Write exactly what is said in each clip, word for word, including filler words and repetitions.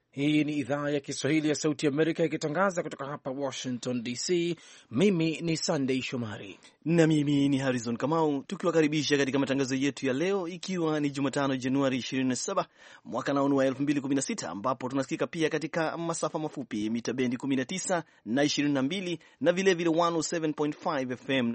Hii ni idhaa ya Kiswahili ya Sauti Amerika ikitangaza kutoka hapa Washington D C. Mimi ni Sunday Shomari na mimi ni Harrison Kamau, tukiwakaribisha katika matangazo yetu ya leo, ikiwa ni Jumatano Januari ishirini na saba mwaka naonu wa elfu mbili kumi na sita, ambapo tunasikika pia katika masafa mafupi mita bendi kumi na tisa na ishirini na mbili na vilevile mia moja saba nukta tano F M.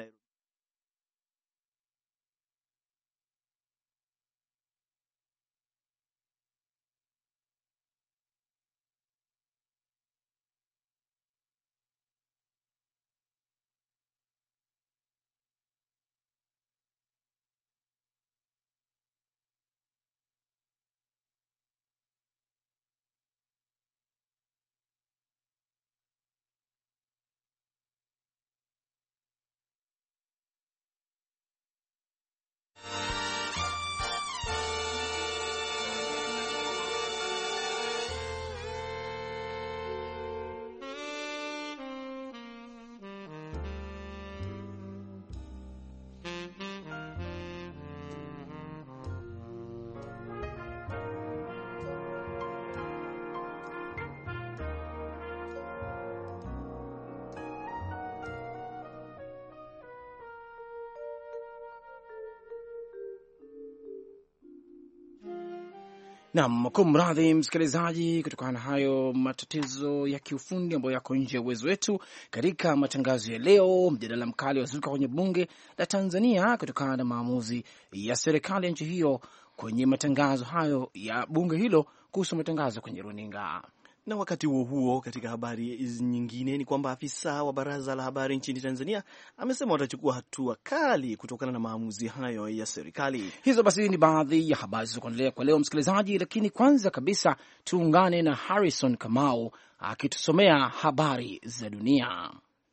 Naam, kumradhi msikilizaji, kutokana na hayo matatizo ya kiufundi ambayo yako nje ya uwezo wetu. Katika matangazo ya leo, mjadala mkali wazuka kwenye bunge la Tanzania kutokana na maamuzi ya serikali ya nchi hiyo kwenye matangazo hayo ya bunge hilo kuhusu matangazo kwenye runinga. Na wakati huo huo, katika habari nyingine ni kwamba afisa wa baraza la habari nchini Tanzania amesema watachukua hatua kali kutokana na maamuzi hayo ya serikali. Hizo basi ni baadhi ya habari za kuendelea kwa leo msikilizaji, lakini kwanza kabisa tuungane na Harrison Kamau akitusomea habari za dunia.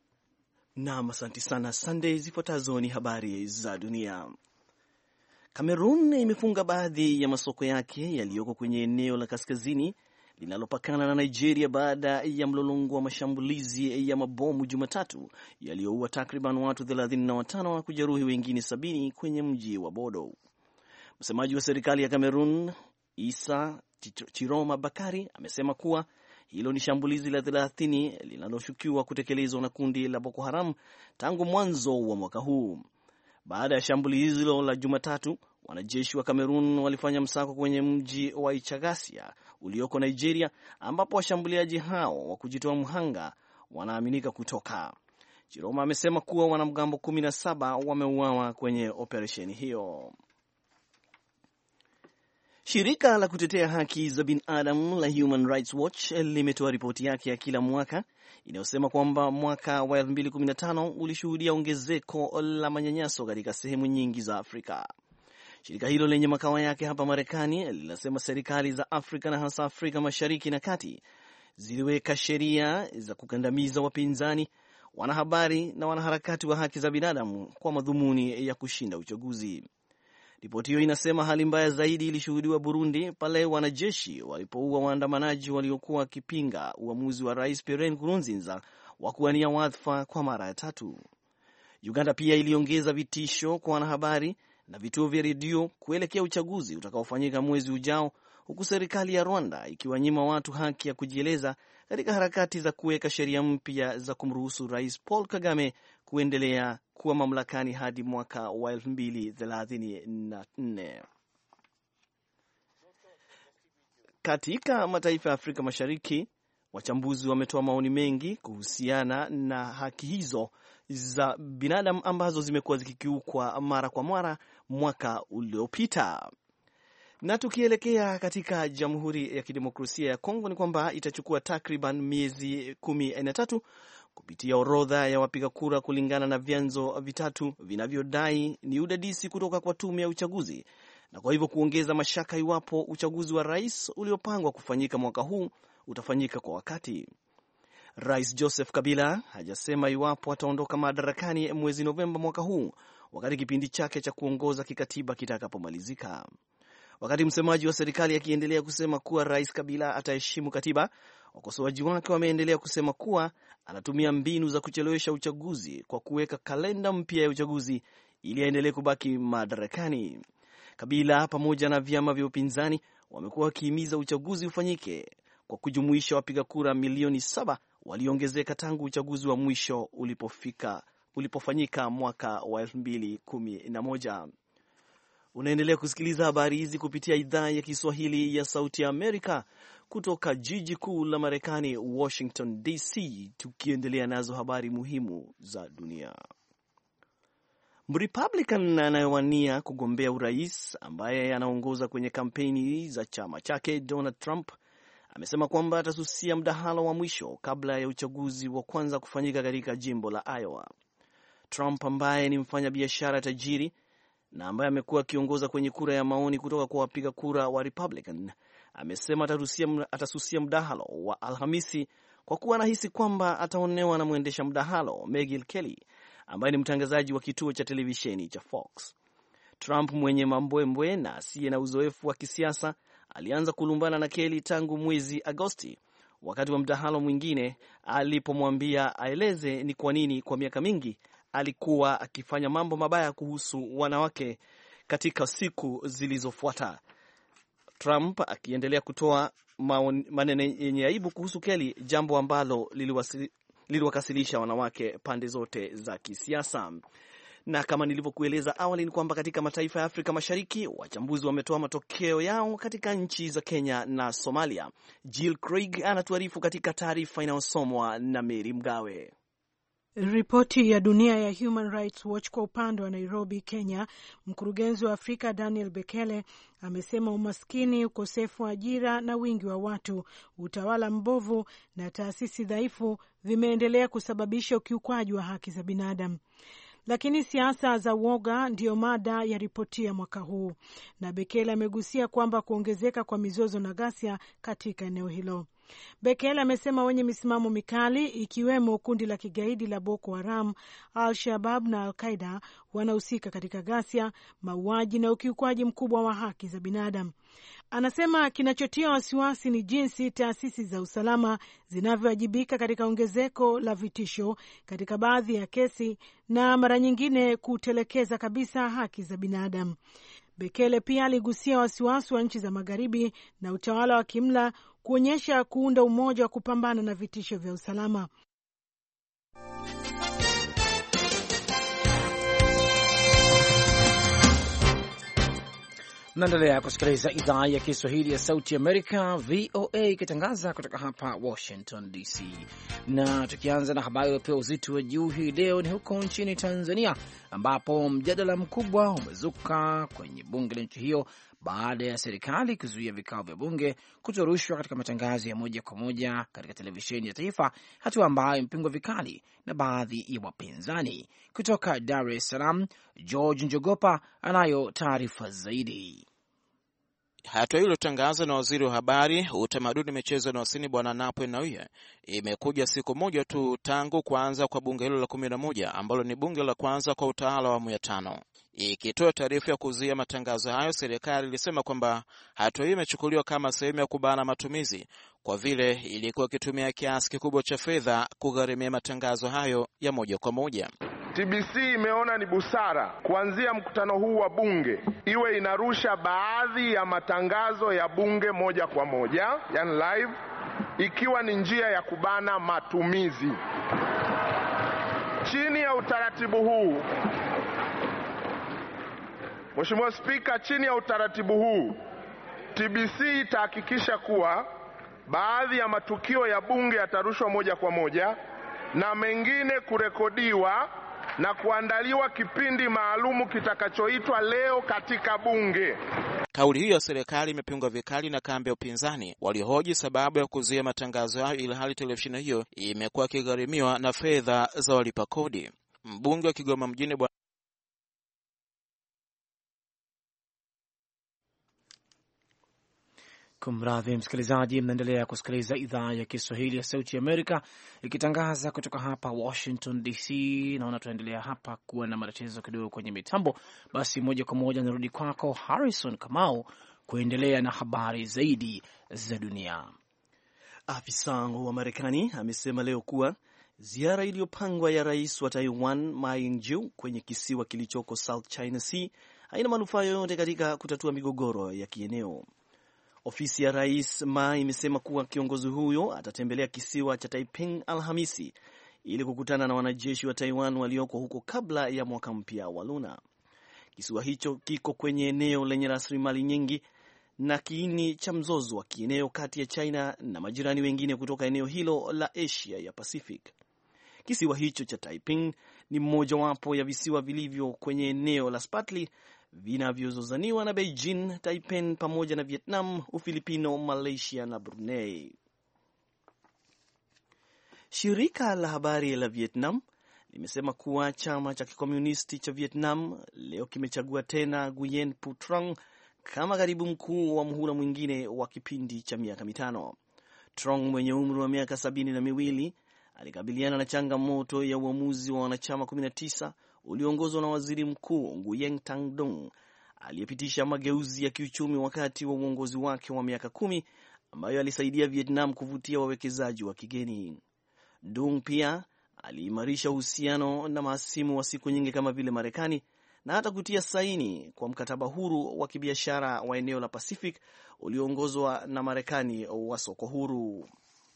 Naam, asante sana Sunday. Zifuatazo ni habari za dunia. Cameroon imefunga baadhi ya masoko yake yaliyoko kwenye eneo la kaskazini linalopakana na Nigeria baada ya mlolongo wa mashambulizi ya mabomu Jumatatu yaliyoua takriban watu thelathini na watano na kujeruhi wengine sabini kwenye mji wa Bodo. Msemaji wa serikali ya Cameroon, Isa Chiroma Bakari, amesema kuwa hilo ni shambulizi la thelathini linaloshukiwa kutekelezwa na kundi la Boko Haram tangu mwanzo wa mwaka huu. Baada ya shambulizi hilo la Jumatatu, wanajeshi wa Cameroon walifanya msako kwenye mji wa Ichagasia ulioko Nigeria, ambapo washambuliaji hao wa kujitoa mhanga wanaaminika kutoka. Chiroma amesema kuwa wanamgambo kumi na saba wameuawa kwenye operesheni hiyo. Shirika la kutetea haki za binadamu la Human Rights Watch limetoa ripoti yake ya kila mwaka inayosema kwamba mwaka wa elfu mbili kumi na tano ulishuhudia ongezeko la manyanyaso katika sehemu nyingi za Afrika. Shirika hilo lenye makao yake hapa Marekani linasema serikali za Afrika na hasa Afrika Mashariki na Kati ziliweka sheria za kukandamiza wapinzani, wanahabari na wanaharakati wa haki za binadamu kwa madhumuni ya kushinda uchaguzi. Ripoti hiyo inasema hali mbaya zaidi ilishuhudiwa Burundi pale wanajeshi walipoua waandamanaji waliokuwa wakipinga uamuzi wa Rais Pierre Nkurunziza wa kuwania wadhifa kwa mara ya tatu. Uganda pia iliongeza vitisho kwa wanahabari na vituo vya redio kuelekea uchaguzi utakaofanyika mwezi ujao, huku serikali ya Rwanda ikiwanyima watu haki ya kujieleza katika harakati za kuweka sheria mpya za kumruhusu Rais Paul Kagame kuendelea kuwa mamlakani hadi mwaka wa elfu mbili thelathini na nne. Katika mataifa ya Afrika Mashariki, wachambuzi wametoa maoni mengi kuhusiana na haki hizo za binadamu ambazo zimekuwa zikikiukwa mara kwa mara mwaka uliopita. Na tukielekea katika Jamhuri ya Kidemokrasia ya Kongo ni kwamba itachukua takriban miezi kumi na tatu kupitia orodha ya wapiga kura kulingana na vyanzo vitatu vinavyodai ni udadisi kutoka kwa tume ya uchaguzi, na kwa hivyo kuongeza mashaka iwapo uchaguzi wa rais uliopangwa kufanyika mwaka huu utafanyika kwa wakati. Rais Joseph Kabila hajasema iwapo ataondoka madarakani mwezi Novemba mwaka huu, wakati kipindi chake cha kuongoza kikatiba kitakapomalizika. Wakati msemaji wa serikali akiendelea kusema kuwa Rais Kabila ataheshimu katiba, wakosoaji wake wameendelea kusema kuwa anatumia mbinu za kuchelewesha uchaguzi kwa kuweka kalenda mpya ya uchaguzi ili aendelee kubaki madarakani. Kabila pamoja na vyama vya upinzani wamekuwa wakihimiza uchaguzi ufanyike kwa kujumuisha wapiga kura milioni saba waliongezeka tangu uchaguzi wa mwisho ulipofika ulipofanyika mwaka wa elfu mbili kumi na moja. Unaendelea kusikiliza habari hizi kupitia idhaa ya Kiswahili ya Sauti ya Amerika kutoka jiji kuu la Marekani, Washington D C, tukiendelea nazo habari muhimu za dunia. Mrepublican anayewania kugombea urais ambaye anaongoza kwenye kampeni za chama chake Donald Trump amesema kwamba atasusia mdahalo wa mwisho kabla ya uchaguzi wa kwanza kufanyika katika jimbo la Iowa. Trump ambaye ni mfanyabiashara tajiri na ambaye amekuwa akiongoza kwenye kura ya maoni kutoka kwa wapiga kura wa Republican amesema atasusia, atasusia mdahalo wa Alhamisi kwa kuwa anahisi kwamba ataonewa na mwendesha mdahalo Megyn Kelly ambaye ni mtangazaji wa kituo cha televisheni cha Fox. Trump mwenye mambwembwe na asiye na uzoefu wa kisiasa alianza kulumbana na Kelly tangu mwezi Agosti wakati wa mdahalo mwingine alipomwambia aeleze ni kwa nini kwa miaka mingi alikuwa akifanya mambo mabaya kuhusu wanawake katika siku zilizofuata. Trump akiendelea kutoa maneno yenye aibu kuhusu Kelly, jambo ambalo liliwakasilisha wanawake pande zote za kisiasa. Na kama nilivyokueleza awali ni kwamba katika mataifa ya Afrika Mashariki wachambuzi wametoa matokeo yao katika nchi za Kenya na Somalia. Jill Craig anatuarifu katika taarifa inayosomwa na Mary Mgawe. Ripoti ya dunia ya Human Rights Watch kwa upande wa Nairobi, Kenya, mkurugenzi wa Afrika Daniel Bekele amesema umaskini, ukosefu wa ajira na wingi wa watu, utawala mbovu na taasisi dhaifu vimeendelea kusababisha ukiukwaji wa haki za binadamu. Lakini siasa za woga ndiyo mada ya ripoti ya mwaka huu, na Bekele amegusia kwamba kuongezeka kwa mizozo na ghasia katika eneo hilo. Bekele amesema wenye misimamo mikali ikiwemo kundi la kigaidi la Boko Haram, Al-Shabaab na Al-Qaeda wanahusika katika ghasia, mauaji na ukiukwaji mkubwa wa haki za binadamu. Anasema kinachotia wasiwasi ni jinsi taasisi za usalama zinavyowajibika katika ongezeko la vitisho katika baadhi ya kesi na mara nyingine kutelekeza kabisa haki za binadamu. Bekele pia aligusia wasiwasi wa nchi za magharibi na utawala wa kimla kuonyesha kuunda umoja wa kupambana na vitisho vya usalama. Mnaendelea kusikiliza idhaa ya Kiswahili ya Sauti Amerika, V O A, ikitangaza kutoka hapa Washington D C. Na tukianza na habari iliyopewa uzito wa juu hii leo ni huko nchini Tanzania, ambapo mjadala mkubwa umezuka kwenye bunge la nchi hiyo baada ya serikali kuzuia vikao vya bunge kutorushwa katika matangazo ya moja kwa moja katika televisheni ya taifa, hatua ambayo imepingwa vikali na baadhi ya wapinzani. Kutoka Dar es Salaam, George Njogopa anayo taarifa zaidi. Hatua hiyo iliyotangazwa na waziri wa habari, utamaduni, michezo na wasanii Bwana Nape Nnauye imekuja siku moja tu tangu kuanza kwa bunge hilo la kumi na moja ambalo ni bunge la kwanza kwa utawala wa awamu ya tano. Ikitoa taarifa ya kuzuia matangazo hayo, serikali ilisema kwamba hatua hiyo imechukuliwa kama sehemu ya kubana matumizi kwa vile ilikuwa ikitumia kiasi kikubwa cha fedha kugharimia matangazo hayo ya moja kwa moja. T B C imeona ni busara kuanzia mkutano huu wa bunge iwe inarusha baadhi ya matangazo ya bunge moja kwa moja, yani live, ikiwa ni njia ya kubana matumizi. Chini ya utaratibu huu, Mheshimiwa Spika, chini ya utaratibu huu T B C itahakikisha kuwa baadhi ya matukio ya bunge yatarushwa moja kwa moja na mengine kurekodiwa na kuandaliwa kipindi maalumu kitakachoitwa leo katika bunge. Kauli hiyo ya serikali imepingwa vikali na kambi ya upinzani waliohoji sababu ya kuzuia matangazo hayo ili hali televisheni hiyo imekuwa ikigharimiwa na fedha za walipa kodi. Mbunge wa Kigoma mjini Bwana Kumradhi msikilizaji, mnaendelea kusikiliza idhaa ya Kiswahili ya Sauti Amerika ikitangaza kutoka hapa Washington D C. Naona tunaendelea hapa kuwa na matatizo kidogo kwenye mitambo. Basi moja kwa moja narudi kwako Harrison Kamau kuendelea na habari zaidi za dunia. Afisa wa Marekani amesema leo kuwa ziara iliyopangwa ya rais wa Taiwan Ma Ying-jeou kwenye kisiwa kilichoko South China Sea haina manufaa yoyote katika kutatua migogoro ya kieneo. Ofisi ya Rais Ma imesema kuwa kiongozi huyo atatembelea kisiwa cha Taiping Alhamisi ili kukutana na wanajeshi wa Taiwan walioko huko kabla ya mwaka mpya wa Luna. Kisiwa hicho kiko kwenye eneo lenye rasilimali nyingi na kiini cha mzozo wa kieneo kati ya China na majirani wengine kutoka eneo hilo la Asia ya Pacific. Kisiwa hicho cha Taiping ni mmojawapo ya visiwa vilivyo kwenye eneo la Spratly vinavyozozaniwa na Beijing, Taipei pamoja na Vietnam, Ufilipino, Malaysia na Brunei. Shirika la habari la Vietnam limesema kuwa chama cha kikomunisti cha Vietnam leo kimechagua tena Nguyen Phu Trong kama katibu mkuu wa muhula mwingine wa kipindi cha miaka mitano. Trong mwenye umri wa miaka sabini na miwili alikabiliana na changamoto ya uamuzi wa wanachama kumi na tisa uliongozwa na waziri mkuu Nguyen Thanh Dung aliyepitisha mageuzi ya kiuchumi wakati wa uongozi wake wa miaka kumi ambayo alisaidia Vietnam kuvutia wawekezaji wa kigeni. Dung pia aliimarisha uhusiano na mahasimu wa siku nyingi kama vile Marekani na hata kutia saini kwa mkataba huru wa kibiashara wa eneo la Pacific ulioongozwa na Marekani wa soko huru.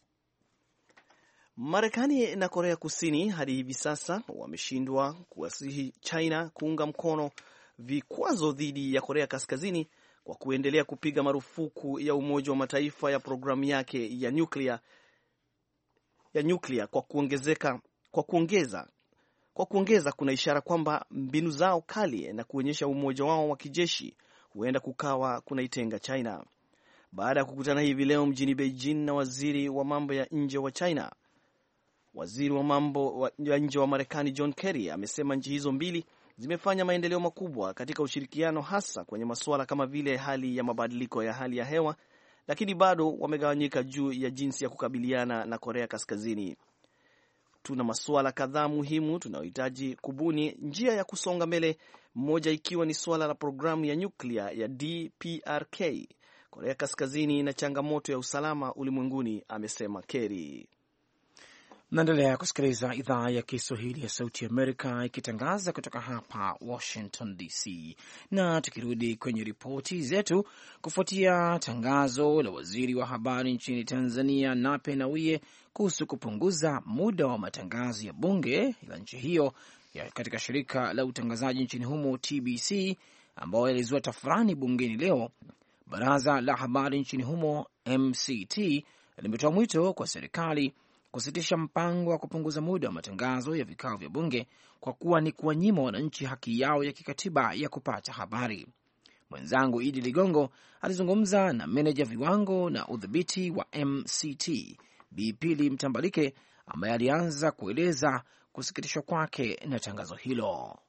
Marekani na Korea Kusini hadi hivi sasa wameshindwa kuwasihi China kuunga mkono vikwazo dhidi ya Korea Kaskazini kwa kuendelea kupiga marufuku ya Umoja wa Mataifa ya programu yake ya nyuklia ya nyuklia kwa kuongezeka kwa kuongeza kwa kuongeza kuna ishara kwamba mbinu zao kali na kuonyesha umoja wao wa kijeshi huenda kukawa kunaitenga China. Baada ya kukutana hivi leo mjini Beijing na waziri wa mambo ya nje wa China, waziri wa mambo ya nje wa Marekani John Kerry amesema nchi hizo mbili zimefanya maendeleo makubwa katika ushirikiano, hasa kwenye masuala kama vile hali ya mabadiliko ya hali ya hewa, lakini bado wamegawanyika juu ya jinsi ya kukabiliana na Korea Kaskazini. Tuna masuala kadhaa muhimu tunayohitaji kubuni njia ya kusonga mbele, mmoja ikiwa ni suala la programu ya nyuklia ya D P R K, Korea Kaskazini na changamoto ya usalama ulimwenguni, amesema Kerry. Naendelea kusikiliza idhaa ya Kiswahili ya Sauti Amerika ikitangaza kutoka hapa Washington D C. Na tukirudi kwenye ripoti zetu, kufuatia tangazo la waziri wa habari nchini Tanzania Nape Nnauye kuhusu kupunguza muda wa matangazo ya bunge la nchi hiyo ya katika shirika la utangazaji nchini humo T B C, ambao yalizua tafurani bungeni leo, baraza la habari nchini humo M C T limetoa mwito kwa serikali kusitisha mpango wa kupunguza muda wa matangazo ya vikao vya bunge kwa kuwa ni kuwanyima wananchi haki yao ya kikatiba ya kupata habari. Mwenzangu Idi Ligongo alizungumza na meneja viwango na udhibiti wa M C T Bi Pili Mtambalike, ambaye alianza kueleza kusikitishwa kwake na tangazo hilo.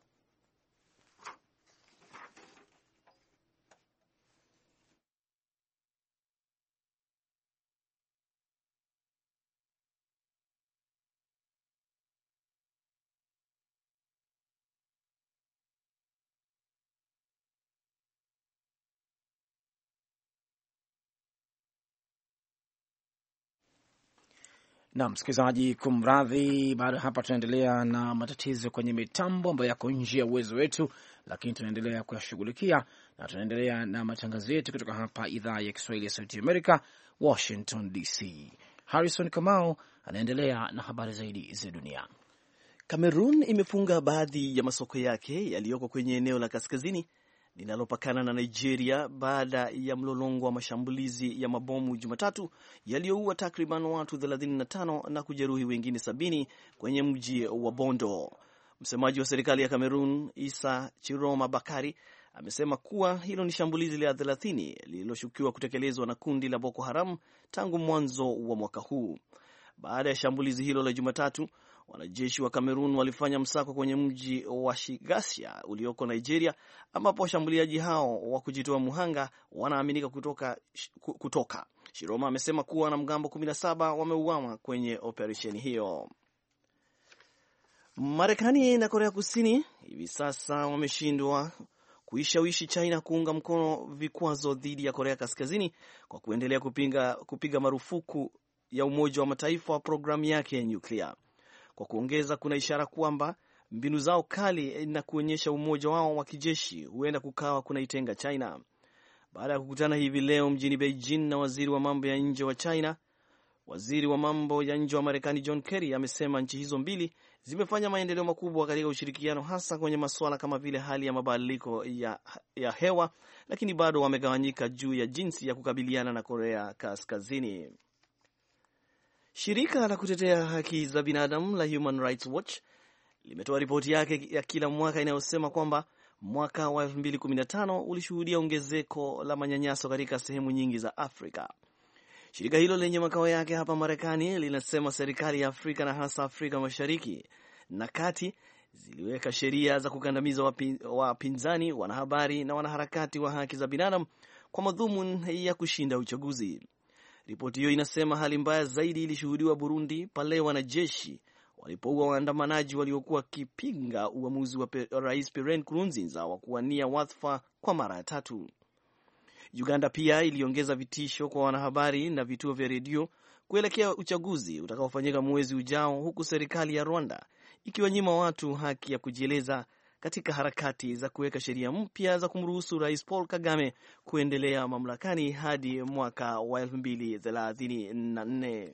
Na msikilizaji, kumradhi, bado hapa tunaendelea na matatizo kwenye mitambo ambayo yako nje ya uwezo wetu, lakini tunaendelea kuyashughulikia na tunaendelea na matangazo yetu kutoka hapa idhaa ya Kiswahili ya Sauti Amerika, Washington D C. Harrison Kamau anaendelea na habari zaidi za dunia. Kamerun imefunga baadhi ya masoko yake yaliyoko kwenye eneo la kaskazini linalopakana na Nigeria baada ya mlolongo wa mashambulizi ya mabomu Jumatatu yaliyoua takriban watu thelathini na tano na kujeruhi wengine sabini kwenye mji wa Bondo. Msemaji wa serikali ya Kamerun, Isa Chiroma Bakari, amesema kuwa hilo ni shambulizi la thelathini lililoshukiwa kutekelezwa na kundi la Boko Haram tangu mwanzo wa mwaka huu. Baada ya shambulizi hilo la Jumatatu, wanajeshi wa Kamerun walifanya msako kwenye mji wa Shigasia ulioko Nigeria, ambapo washambuliaji hao wa kujitoa muhanga wanaaminika kutoka, kutoka. Shiroma amesema kuwa wanamgambo kumi na saba wameuawa kwenye operesheni hiyo. Marekani na Korea Kusini hivi sasa wameshindwa kuishawishi China kuunga mkono vikwazo dhidi ya Korea Kaskazini kwa kuendelea kupinga, kupiga marufuku ya Umoja wa Mataifa wa programu yake ya nyuklia. Kwa kuongeza, kuna ishara kwamba mbinu zao kali na kuonyesha umoja wao wa kijeshi huenda kukawa kunaitenga China. baada ya kukutana hivi leo mjini Beijing na waziri wa mambo ya nje wa China. Waziri wa mambo ya nje wa Marekani John Kerry amesema nchi hizo mbili zimefanya maendeleo makubwa katika ushirikiano, hasa kwenye masuala kama vile hali ya mabadiliko ya, ya hewa, lakini bado wamegawanyika juu ya jinsi ya kukabiliana na Korea Kaskazini. Shirika la kutetea haki za binadamu la Human Rights Watch limetoa ripoti yake ya kila mwaka inayosema kwamba mwaka wa elfu mbili kumi na tano ulishuhudia ongezeko la manyanyaso katika sehemu nyingi za Afrika. Shirika hilo lenye makao yake hapa Marekani linasema serikali ya Afrika na hasa Afrika Mashariki na Kati ziliweka sheria za kukandamiza wapinzani, wanahabari na wanaharakati wa haki za binadamu kwa madhumuni ya kushinda uchaguzi. Ripoti hiyo inasema hali mbaya zaidi ilishuhudiwa Burundi pale wanajeshi walipoua waandamanaji waliokuwa wakipinga uamuzi wa Rais Pierre Nkurunziza wa kuwania wadhifa kwa mara ya tatu. Uganda pia iliongeza vitisho kwa wanahabari na vituo vya redio kuelekea uchaguzi utakaofanyika mwezi ujao, huku serikali ya Rwanda ikiwanyima watu haki ya kujieleza katika harakati za kuweka sheria mpya za kumruhusu Rais Paul Kagame kuendelea mamlakani hadi mwaka wa elfu mbili thelathini na nne.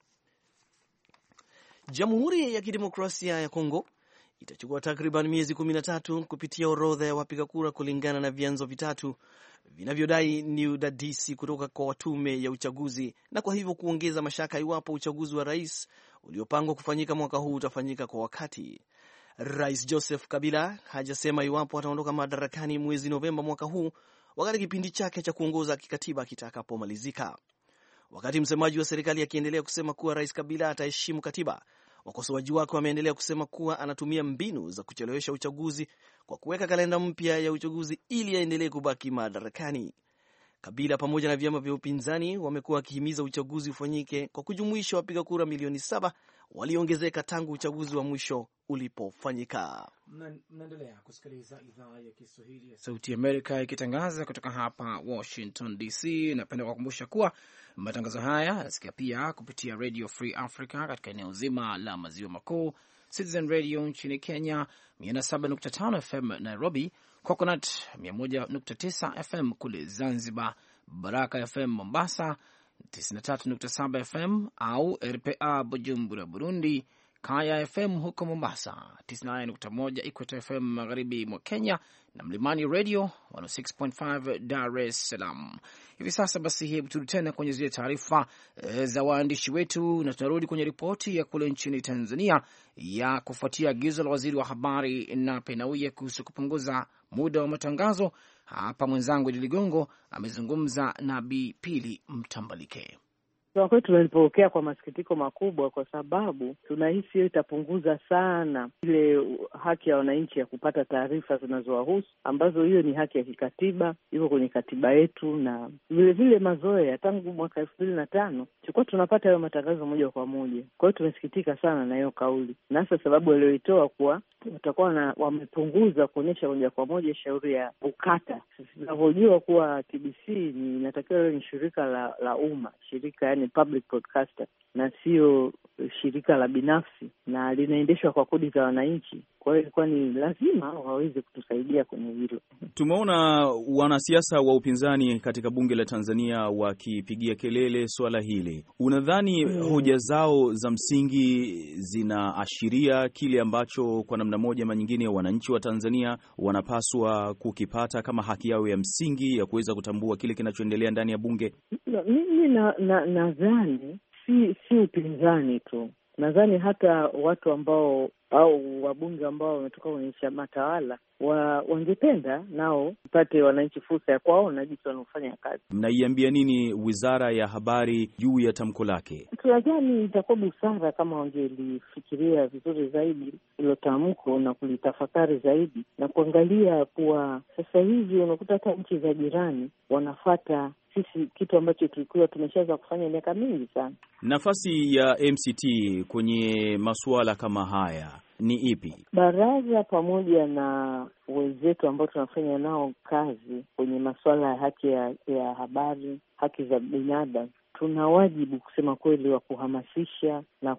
Jamhuri ya Kidemokrasia ya Kongo itachukua takriban miezi kumi na tatu kupitia orodha ya wapiga kura kulingana na vyanzo vitatu vinavyodai ni udadisi kutoka kwa watume ya uchaguzi, na kwa hivyo kuongeza mashaka iwapo uchaguzi wa rais uliopangwa kufanyika mwaka huu utafanyika kwa wakati. Rais Joseph Kabila hajasema iwapo ataondoka madarakani mwezi Novemba mwaka huu, wakati kipindi chake cha kuongoza kikatiba kitakapomalizika. Wakati msemaji wa serikali akiendelea kusema kuwa Rais Kabila ataheshimu katiba, wakosoaji wake wameendelea kusema kuwa anatumia mbinu za kuchelewesha uchaguzi kwa kuweka kalenda mpya ya uchaguzi ili aendelee kubaki madarakani. Kabila pamoja na vyama vya upinzani wamekuwa wakihimiza uchaguzi ufanyike kwa kujumuisha wapiga kura milioni saba waliongezeka tangu uchaguzi wa mwisho ulipofanyika. Mnaendelea kusikiliza idhaa ya Kiswahili ya Sauti Amerika ikitangaza kutoka hapa Washington D C. Napenda kukumbusha kuwa matangazo haya yanasikia pia kupitia Radio Free Africa katika eneo zima la maziwa makuu, Citizen Radio nchini Kenya mia na saba nukta tano F M Nairobi, Coconut mia moja nukta tisa F M kule Zanzibar, Baraka F M Mombasa tisini na tatu nukta saba F M au R P A Bujumbura Burundi, Kaya F M huko Mombasa, tisini na nane nukta moja Equator F M magharibi mwa Kenya, na Mlimani Radio mia moja sita nukta tano Dar es Salaam. Hivi sasa basi, hebu turudi tena kwenye zile taarifa e, za waandishi wetu, na tunarudi kwenye ripoti ya kule nchini Tanzania ya kufuatia agizo la waziri wa habari Nape Nnauye kuhusu kupunguza muda wa matangazo. Hapa mwenzangu Idi Ligongo amezungumza na Bi Pili Mtambalike. Kwa kweli tunalipokea kwa masikitiko makubwa, kwa sababu tunahisi hiyo itapunguza sana ile haki ya wananchi ya kupata taarifa zinazowahusu, ambazo hiyo ni haki ya kikatiba, iko kwenye katiba yetu, na vile vile mazoea tangu mwaka elfu mbili na tano tulikuwa tunapata hayo matangazo moja kwa moja. Kwa hiyo tumesikitika sana na hiyo kauli, na hasa sababu walioitoa kuwa watakuwa na wamepunguza kuonyesha moja kwa moja shauri ya ukata. Tunavyojua kuwa T B C ni inatakiwa ni shirika la, la umma, shirika yani public broadcaster, na sio shirika la binafsi, na linaendeshwa kwa kodi za wananchi. Kwa hiyo ilikuwa ni lazima waweze kutusaidia kwenye hilo. Tumeona wanasiasa wa upinzani katika bunge la Tanzania wakipigia kelele swala hili. Unadhani hmm, hoja zao za msingi zinaashiria kile ambacho kwa namna moja ama nyingine wananchi wa Tanzania wanapaswa kukipata kama haki yao ya msingi ya kuweza kutambua kile kinachoendelea ndani ya bunge? Mimi na nadhani na si si upinzani tu. Nadhani hata watu ambao au wabunge ambao wametoka kwenye chama tawala wa, wangependa nao mpate wananchi fursa ya kuwaona jinsi wanaofanya kazi. Mnaiambia nini Wizara ya Habari juu ya tamko lake? Tunadhani itakuwa busara kama wangelifikiria vizuri zaidi hilo tamko na kulitafakari zaidi na kuangalia kuwa sasa hivi unakuta hata nchi za jirani wanafata sisi kitu ambacho tulikuwa tumeshaanza kufanya miaka mingi sana. Nafasi ya M C T kwenye masuala kama haya ni ipi? Baraza pamoja na wenzetu ambao tunafanya nao kazi kwenye masuala ya haki ya, ya habari, haki za binadamu, tuna wajibu kusema kweli wa kuhamasisha na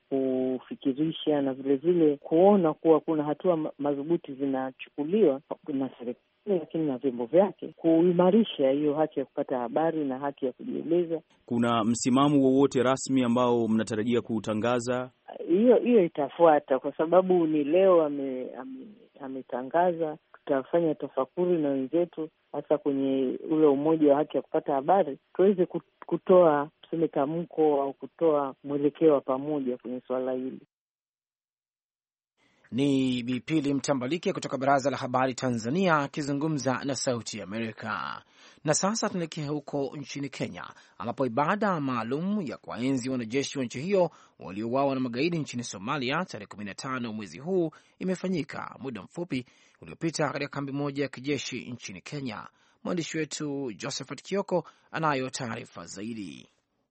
kufikirisha na vile vile kuona kuwa kuna hatua madhubuti zinachukuliwa na serikali rasmi, lakini na vyombo vyake kuimarisha hiyo haki ya kupata habari na haki ya kujieleza. Kuna msimamo wowote rasmi ambao mnatarajia kuutangaza? Hiyo hiyo itafuata, kwa sababu ni leo ametangaza ame, ame tutafanya tafakuri na wenzetu hasa kwenye ule umoja wa haki ya kupata habari, tuweze kutoa tuseme tamko au kutoa mwelekeo wa pamoja kwenye swala hili. Ni Bi Pili Mtambalike kutoka Baraza la Habari Tanzania akizungumza na Sauti ya Amerika. Na sasa tunaelekea huko nchini Kenya, ambapo ibada maalum ya kuwaenzi wanajeshi wa nchi hiyo waliouawa na magaidi nchini Somalia tarehe kumi na tano mwezi huu imefanyika muda mfupi uliopita katika kambi moja ya kijeshi nchini Kenya. Mwandishi wetu Josephat Kioko anayo taarifa zaidi.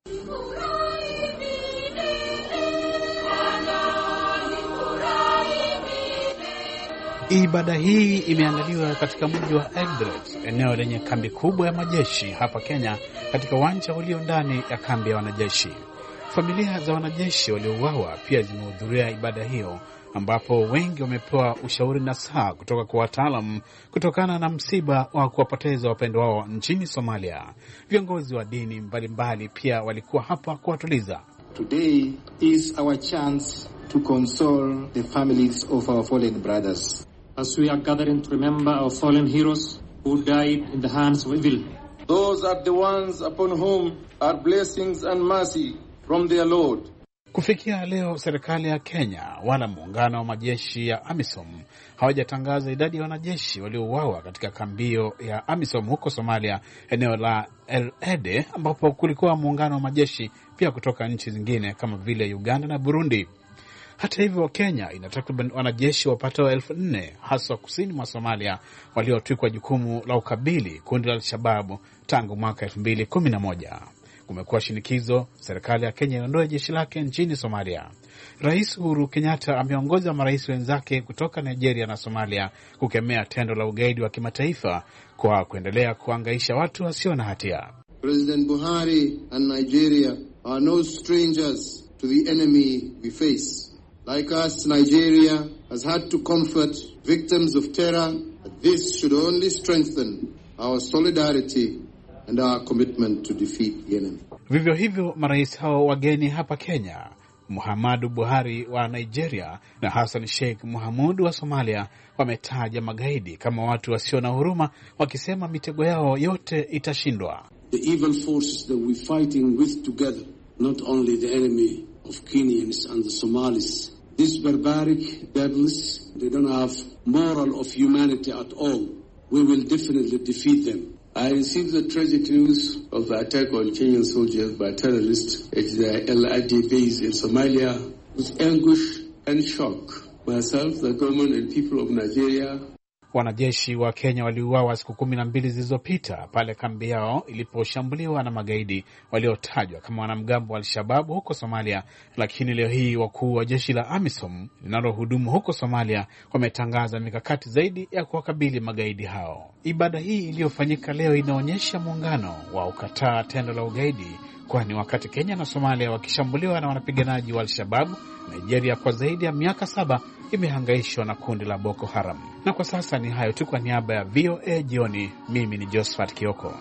Ibada hii imeandaliwa katika mji wa Eldoret, eneo lenye kambi kubwa ya majeshi hapa Kenya, katika uwanja ulio ndani ya kambi ya wanajeshi. Familia za wanajeshi waliouawa pia zimehudhuria ibada hiyo, ambapo wengi wamepewa ushauri na saa kutoka kwa wataalamu kutokana na msiba wa kuwapoteza wapendwa wao nchini Somalia. Viongozi wa dini mbalimbali pia walikuwa hapa kuwatuliza. Today is our chance to console the families of our fallen brothers. As we are gathering to remember our fallen heroes who died in the hands of evil. Those are the ones upon whom are blessings and mercy from their Lord. Kufikia leo serikali ya Kenya wala muungano wa majeshi ya AMISOM hawajatangaza idadi ya wanajeshi waliouawa katika kambio ya AMISOM huko Somalia, eneo la El Ede, ambapo kulikuwa muungano wa majeshi pia kutoka nchi zingine kama vile Uganda na Burundi. Hata hivyo, Kenya ina takriban wanajeshi wapatao elfu nne hasa kusini mwa Somalia waliotwikwa jukumu la ukabili kundi la Al-Shabaab tangu mwaka elfu mbili kumi na moja. Kumekuwa shinikizo serikali ya Kenya iondoe jeshi lake nchini Somalia. Rais Uhuru Kenyatta ameongoza marais wenzake kutoka Nigeria na Somalia kukemea tendo la ugaidi wa kimataifa kwa kuendelea kuangaisha watu wasio na hatia. President Buhari and Nigeria are no strangers to the enemy we face. Like us, Nigeria has had to comfort victims of terror. This should only strengthen our solidarity and our commitment to defeat the enemy. Vivyo hivyo marais hao wageni hapa Kenya, Muhammadu Buhari wa Nigeria na Hassan Sheikh Mohamud wa Somalia, wametaja magaidi kama watu wasio na huruma, wakisema mitego yao yote itashindwa. The evil forces that we're fighting with together, not only the enemy of Kenyans and the Somalis. These barbaric devils, they don't have moral of humanity at all. We will definitely defeat them. I received the tragic news of the attack on Kenyan soldiers by terrorists at the El Ade base in Somalia with anguish and shock. Myself, the government and people of Nigeria. Wanajeshi wa Kenya waliuawa siku kumi na mbili zilizopita pale kambi yao iliposhambuliwa na magaidi waliotajwa kama wanamgambo wa Al-Shabaab huko Somalia, lakini leo hii wakuu wa jeshi la AMISOM linalohudumu huko Somalia wametangaza mikakati zaidi ya kuwakabili magaidi hao. Ibada hii iliyofanyika leo inaonyesha muungano wa ukataa tendo la ugaidi, kwani wakati Kenya na Somalia wakishambuliwa na wanapiganaji wa Al-Shabaab, Nigeria kwa zaidi ya miaka saba imehangaishwa na kundi la Boko Haram. Na kwa sasa ni hayo tu kwa niaba ya V O A jioni. Mimi ni Josephat Kioko.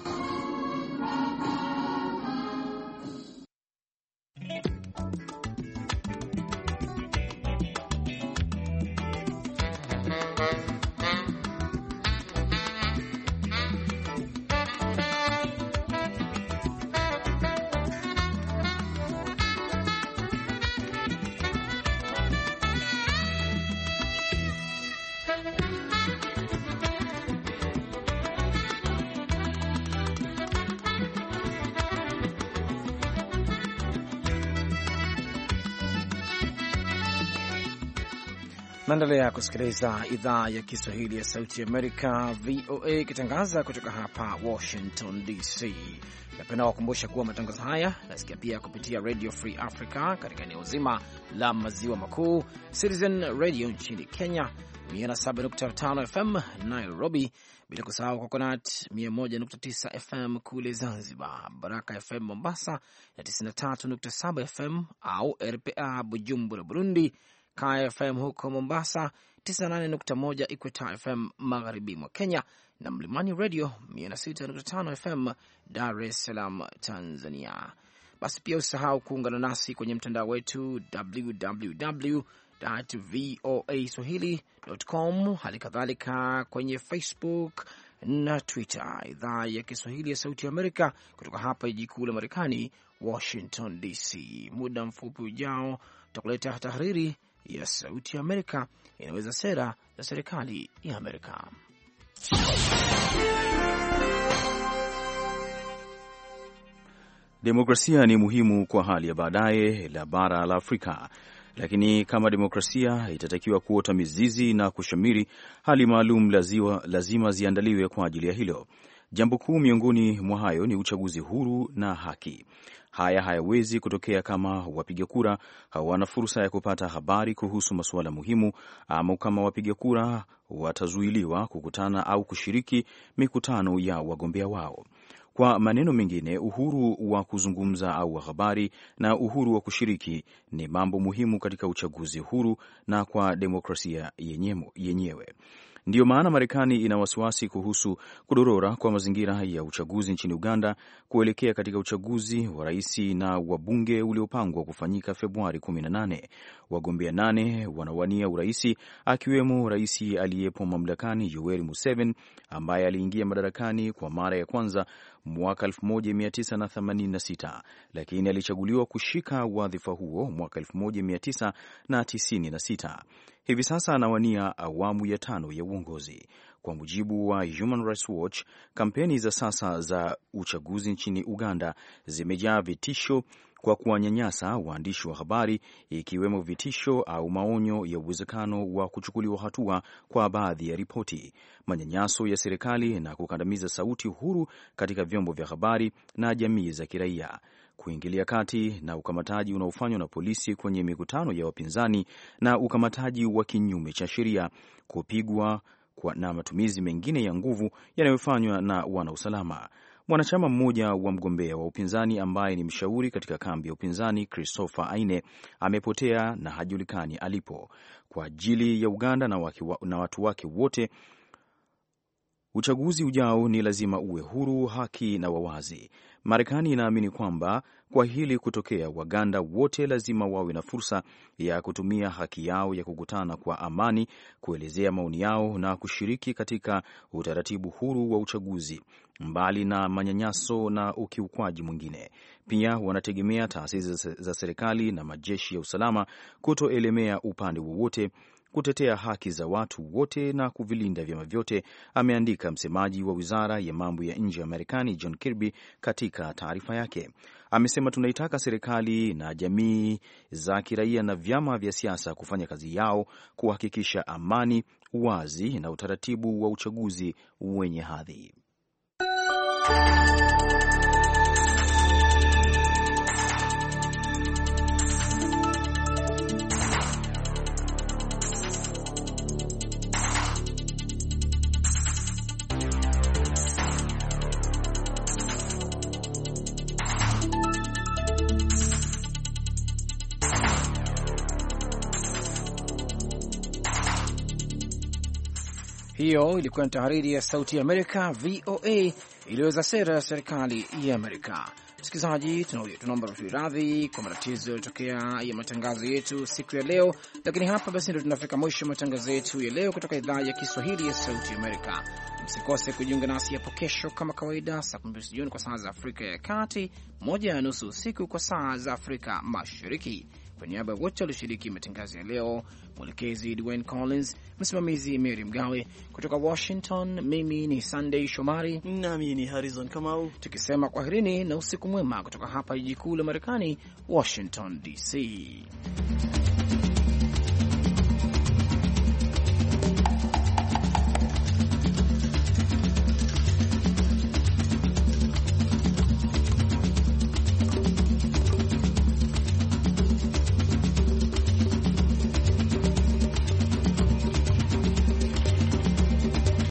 Naendelea kusikiliza idhaa ya Kiswahili ya Sauti Amerika, V O A, ikitangaza kutoka hapa Washington D C. Napenda kukumbusha kuwa matangazo haya nasikia pia kupitia Radio Free Africa katika eneo zima la maziwa makuu, Citizen Radio nchini Kenya mia saba nukta tano F M Nairobi, bila kusahau Coconut mia moja nukta tisa F M kule Zanzibar, Baraka F M Mombasa na tisini na tatu nukta saba F M au R P A Bujumbura Burundi, Kaya F M huko Mombasa tisini na nane nukta moja Equator F M magharibi mwa Kenya, na Mlimani Radio mia sita nukta tano F M Dar es Salaam, Tanzania. Basi pia usahau kuungana nasi kwenye mtandao wetu w w w dot voa swahili dot com, hali kadhalika kwenye Facebook na Twitter, idhaa ya Kiswahili ya Sauti ya Amerika kutoka hapa jiji kuu la Marekani, Washington D C. Muda mfupi ujao tutakuleta tahariri ya Sauti ya Amerika inaweza sera za serikali ya Amerika. Demokrasia ni muhimu kwa hali ya baadaye la bara la Afrika, lakini kama demokrasia itatakiwa kuota mizizi na kushamiri, hali maalum lazima, lazima ziandaliwe kwa ajili ya hilo. Jambo kuu miongoni mwa hayo ni uchaguzi huru na haki. Haya hayawezi kutokea kama wapiga kura hawana fursa ya kupata habari kuhusu masuala muhimu, ama kama wapiga kura watazuiliwa kukutana au kushiriki mikutano ya wagombea wao. Kwa maneno mengine, uhuru wa kuzungumza au wa habari na uhuru wa kushiriki ni mambo muhimu katika uchaguzi huru na kwa demokrasia yenyewe. Ndiyo maana Marekani ina wasiwasi kuhusu kudorora kwa mazingira ya uchaguzi nchini Uganda kuelekea katika uchaguzi wa rais na wabunge uliopangwa kufanyika Februari kumi na nane. Wagombea nane wanawania uraisi, akiwemo rais aliyepo mamlakani Yoweri Museveni ambaye aliingia madarakani kwa mara ya kwanza mwaka elfu moja mia tisa na themanini na sita, lakini alichaguliwa kushika wadhifa huo mwaka elfu moja mia tisa na tisini na sita. Hivi sasa anawania awamu ya tano ya uongozi. Kwa mujibu wa Human Rights Watch, kampeni za sasa za uchaguzi nchini Uganda zimejaa vitisho kwa kuwanyanyasa waandishi wa habari, ikiwemo vitisho au maonyo ya uwezekano wa kuchukuliwa hatua kwa baadhi ya ripoti, manyanyaso ya serikali na kukandamiza sauti huru katika vyombo vya habari na jamii za kiraia, kuingilia kati na ukamataji unaofanywa na polisi kwenye mikutano ya wapinzani na ukamataji wa kinyume cha sheria, kupigwa na matumizi mengine ya nguvu yanayofanywa na wanausalama. Mwanachama mmoja wa mgombea wa upinzani ambaye ni mshauri katika kambi ya upinzani, Christopher Aine, amepotea na hajulikani alipo. Kwa ajili ya Uganda na, waki, na watu wake wote, uchaguzi ujao ni lazima uwe huru, haki na wawazi. Marekani inaamini kwamba kwa hili kutokea, Waganda wote lazima wawe na fursa ya kutumia haki yao ya kukutana kwa amani, kuelezea maoni yao na kushiriki katika utaratibu huru wa uchaguzi, mbali na manyanyaso na ukiukwaji mwingine. Pia wanategemea taasisi za serikali na majeshi ya usalama kutoelemea upande wowote, kutetea haki za watu wote na kuvilinda vyama vyote, ameandika msemaji wa Wizara ya Mambo ya Nje ya Marekani John Kirby katika taarifa yake. Amesema, tunaitaka serikali na jamii za kiraia na vyama vya siasa kufanya kazi yao kuhakikisha amani, uwazi na utaratibu wa uchaguzi wenye hadhi. Hiyo ilikuwa ni tahariri ya Sauti ya Amerika V O A iliyoweza sera ya serikali ya Amerika. Msikilizaji, tunaomba radhi kwa matatizo yaliyotokea ya matangazo yetu siku ya leo, lakini hapa basi ndio tunafika mwisho matangazo yetu ya leo kutoka idhaa ya Kiswahili ya Sauti ya Amerika. Msikose kujiunga nasi hapo kesho kama kawaida saa kumi jioni kwa saa za Afrika ya Kati, moja na nusu usiku kwa saa za Afrika Mashariki. Kwa niaba ya wote walioshiriki matangazo ya leo, mwelekezi Dwayne Collins, msimamizi Mary Mgawe kutoka Washington, mimi ni Sunday Shomari nami ni Harrison Kamau, tukisema kwaherini na usiku mwema kutoka hapa jiji kuu la Marekani, Washington D C.